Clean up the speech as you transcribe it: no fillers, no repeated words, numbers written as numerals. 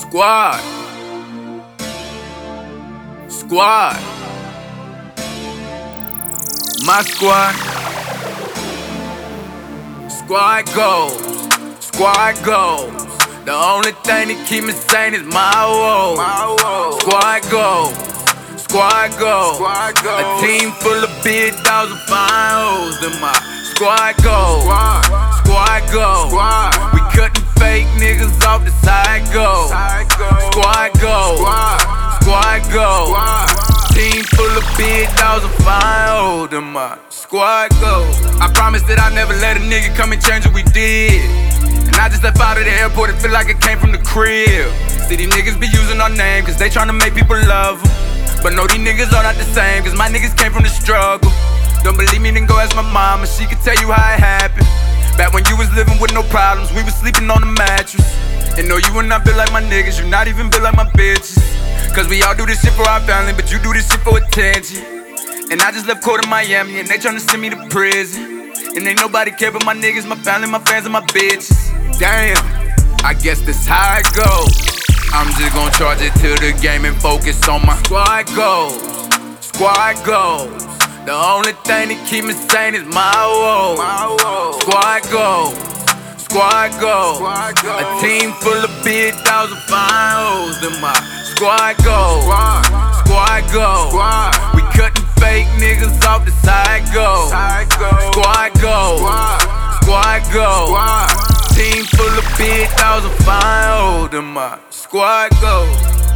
Squad. Squad. My squad. Squad goals. Squad goals. The only thing that keep me sane is my woes. Squad goals. Squad goals. A team full of big dogs and fine hoes. In my squad goals. Squad goals. We cutting fake niggas off the side goals. Squad goals. Squad goals. Team full of big dogs and fine hoes. In my squad goals. I promise that I never let a nigga come and change what we did. And I just left out of the airport, it feel like it came from the crib. See, these niggas be using our name, cause they tryna make people love them. But no, these niggas are not the same, cause my niggas came from the struggle. Don't believe me, then go ask my mama, she can tell you how it happened. Back when you was living with no problems, we was sleeping on the mattress. And no, you were not built like my niggas, you not even built like my bitches. Cause we all do this shit for our family, but you do this shit for attention. And I just left court in Miami, and they tryna send me to prison. And ain't nobody care but my niggas, my family, my fans, and my bitches. Damn, I guess that's how it goes. I'm just gon' charge it to the game and focus on my squad goals. Squad goals. The only thing that keep me sane is my woes. Squad goals. Squad goals. A team full of big dogs and fine hoes. In my squad goals. Squad goals. We cutting fake niggas off the side goals. Squad goals. Squad goals. Team full of big dogs and fine hoes. In my squad goals.